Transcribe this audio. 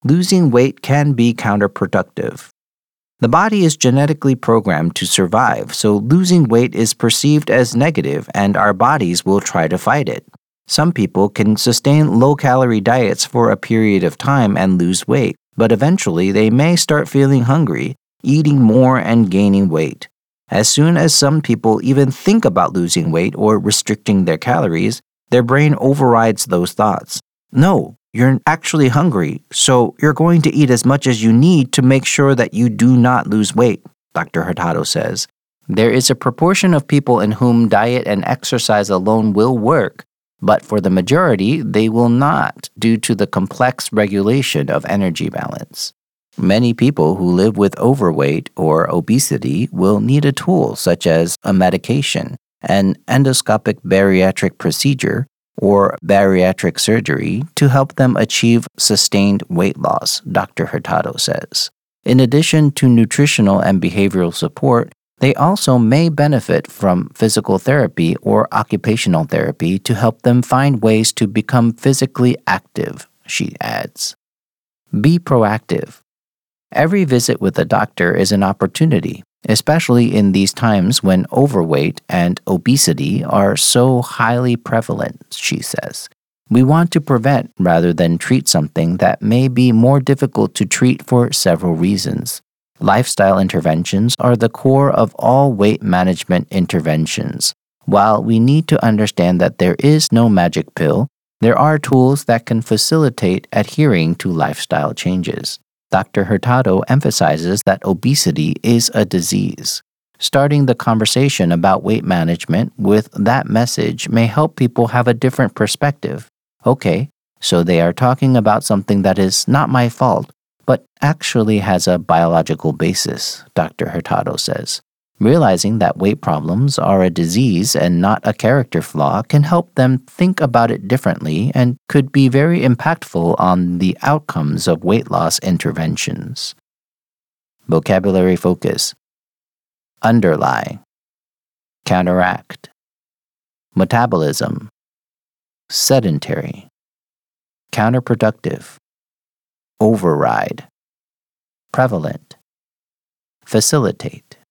losing weight can be counterproductive. The body is genetically programmed to survive, so losing weight is perceived as negative and our bodies will try to fight it. Some people can sustain low-calorie diets for a period of time and lose weight, but eventually they may start feeling hungry, eating more and gaining weight. As soon as some people even think about losing weight or restricting their calories, their brain overrides those thoughts. No, you're actually hungry, so you're going to eat as much as you need to make sure that you do not lose weight, Dr. Hurtado says. There is a proportion of people in whom diet and exercise alone will work, but for the majority, they will not due to the complex regulation of energy balance. Many people who live with overweight or obesity will need a tool such as a medication, an endoscopic bariatric procedure, or bariatric surgery to help them achieve sustained weight loss, Dr. Hurtado says. In addition to nutritional and behavioral support, they also may benefit from physical therapy or occupational therapy to help them find ways to become physically active, she adds. Be proactive. Every visit with a doctor is an opportunity, especially in these times when overweight and obesity are so highly prevalent, she says. We want to prevent rather than treat something that may be more difficult to treat for several reasons. Lifestyle interventions are the core of all weight management interventions. While we need to understand that there is no magic pill, there are tools that can facilitate adhering to lifestyle changes. Dr. Hurtado emphasizes that obesity is a disease. Starting the conversation about weight management with that message may help people have a different perspective. Okay, so they are talking about something that is not my fault, but actually has a biological basis, Dr. Hurtado says. Realizing that weight problems are a disease and not a character flaw can help them think about it differently and could be very impactful on the outcomes of weight loss interventions. Vocabulary focus. Underlie, counteract, metabolism, sedentary, counterproductive, override, prevalent, facilitate.